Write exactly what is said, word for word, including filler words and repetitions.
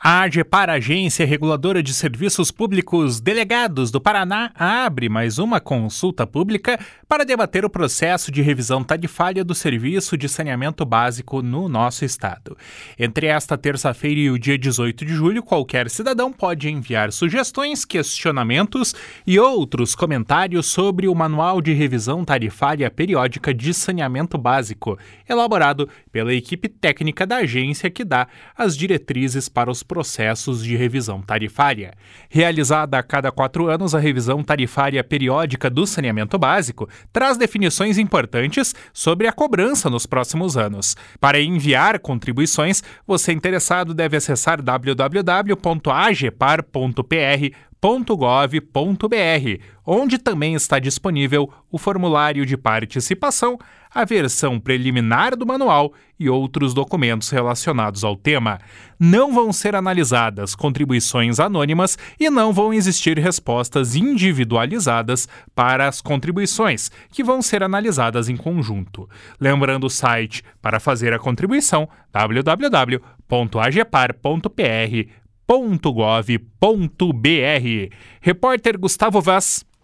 A AGEPAR, Agência Reguladora de Serviços Públicos Delegados do Paraná, abre mais uma consulta pública para debater o processo de revisão tarifária do serviço de saneamento básico no nosso estado. Entre esta terça-feira e o dia dezoito de julho, qualquer cidadão pode enviar sugestões, questionamentos e outros comentários sobre o Manual de Revisão Tarifária Periódica de Saneamento Básico, elaborado pela equipe técnica da agência que dá as diretrizes para os processos de revisão tarifária. Realizada a cada quatro anos, a revisão tarifária periódica do saneamento básico traz definições importantes sobre a cobrança nos próximos anos. Para enviar contribuições, você interessado deve acessar w w w ponto agepar ponto p r ponto gov ponto b r, onde também está disponível o formulário de participação, a versão preliminar do manual e outros documentos relacionados ao tema. Não vão ser analisadas contribuições anônimas e não vão existir respostas individualizadas para as contribuições, que vão ser analisadas em conjunto. Lembrando o site para fazer a contribuição, w w w ponto agepar ponto p r ponto gov ponto b r. Repórter Gustavo Vaz.